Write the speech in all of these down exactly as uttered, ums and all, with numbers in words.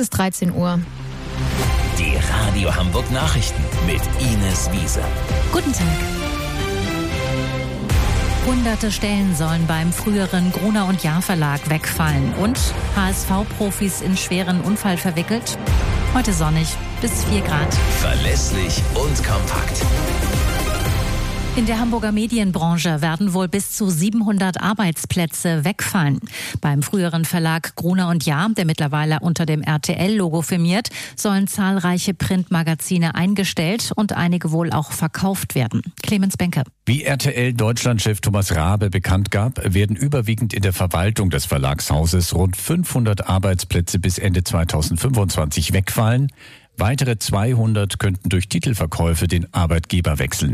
ist dreizehn Uhr. Die Radio Hamburg Nachrichten mit Ines Wiese. Guten Tag. Hunderte Stellen sollen beim früheren Gruner und Jahr Verlag wegfallen. Und H S V-Profis in schweren Unfall verwickelt. Heute sonnig, bis vier Grad. Verlässlich und kompakt. In der Hamburger Medienbranche werden wohl bis zu siebenhundert Arbeitsplätze wegfallen. Beim früheren Verlag Gruner und Jahr, der mittlerweile unter dem R T L-Logo firmiert, sollen zahlreiche Printmagazine eingestellt und einige wohl auch verkauft werden. Clemens Benke. Wie R T L-Deutschlandchef Thomas Rabe bekannt gab, werden überwiegend in der Verwaltung des Verlagshauses rund fünfhundert Arbeitsplätze bis Ende zweitausendfünfundzwanzig wegfallen. Weitere zweihundert könnten durch Titelverkäufe den Arbeitgeber wechseln.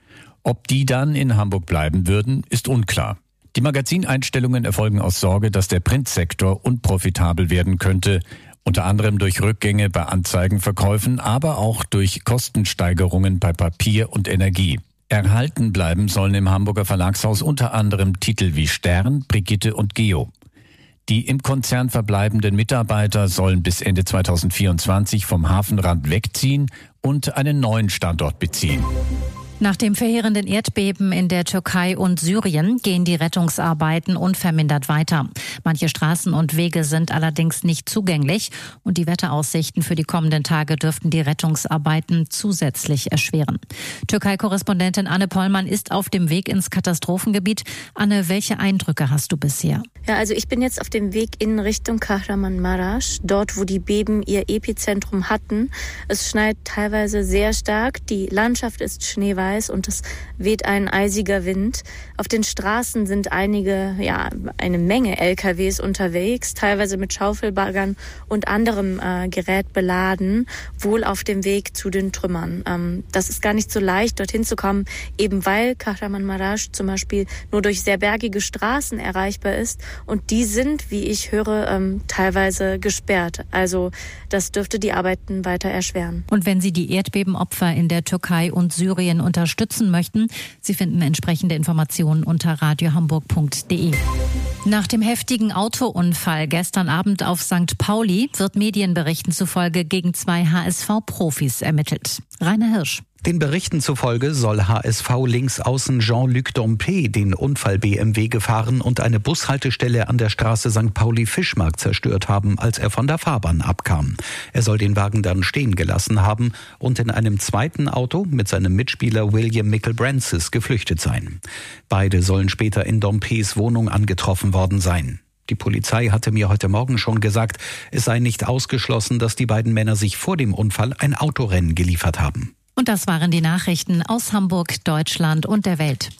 Ob die dann in Hamburg bleiben würden, ist unklar. Die Magazineinstellungen erfolgen aus Sorge, dass der Printsektor unprofitabel werden könnte, unter anderem durch Rückgänge bei Anzeigenverkäufen, aber auch durch Kostensteigerungen bei Papier und Energie. Erhalten bleiben sollen im Hamburger Verlagshaus unter anderem Titel wie Stern, Brigitte und Geo. Die im Konzern verbleibenden Mitarbeiter sollen bis Ende zweitausendvierundzwanzig vom Hafenrand wegziehen und einen neuen Standort beziehen. Nach dem verheerenden Erdbeben in der Türkei und Syrien gehen die Rettungsarbeiten unvermindert weiter. Manche Straßen und Wege sind allerdings nicht zugänglich und die Wetteraussichten für die kommenden Tage dürften die Rettungsarbeiten zusätzlich erschweren. Türkei-Korrespondentin Anne Pollmann ist auf dem Weg ins Katastrophengebiet. Anne, welche Eindrücke hast du bisher? Ja, also ich bin jetzt auf dem Weg in Richtung Kahramanmaraş, dort wo die Beben ihr Epizentrum hatten. Es schneit teilweise sehr stark, die Landschaft ist schneeweiß und es weht ein eisiger Wind. Auf den Straßen sind einige, ja, eine Menge L K Ws unterwegs, teilweise mit Schaufelbaggern und anderem äh, Gerät beladen, wohl auf dem Weg zu den Trümmern. Ähm, das ist gar nicht so leicht, dorthin zu kommen, eben weil Kahramanmaraş zum Beispiel nur durch sehr bergige Straßen erreichbar ist und die sind, wie ich höre, ähm, teilweise gesperrt. Also das dürfte die Arbeiten weiter erschweren. Und wenn Sie die Erdbebenopfer in der Türkei und Syrien unterstützen möchten, Sie finden entsprechende Informationen unter radiohamburg punkt de. Nach dem heftigen Autounfall gestern Abend auf Sankt Pauli wird Medienberichten zufolge gegen zwei H S V-Profis ermittelt. Rainer Hirsch. Den Berichten zufolge soll H S V-Linksaußen Jean-Luc Dompe den Unfall-B M W gefahren und eine Bushaltestelle an der Straße Sankt Pauli-Fischmarkt zerstört haben, als er von der Fahrbahn abkam. Er soll den Wagen dann stehen gelassen haben und in einem zweiten Auto mit seinem Mitspieler William Mickel-Brancis geflüchtet sein. Beide sollen später in Dompes Wohnung angetroffen worden sein. Die Polizei hatte mir heute Morgen schon gesagt, es sei nicht ausgeschlossen, dass die beiden Männer sich vor dem Unfall ein Autorennen geliefert haben. Und das waren die Nachrichten aus Hamburg, Deutschland und der Welt.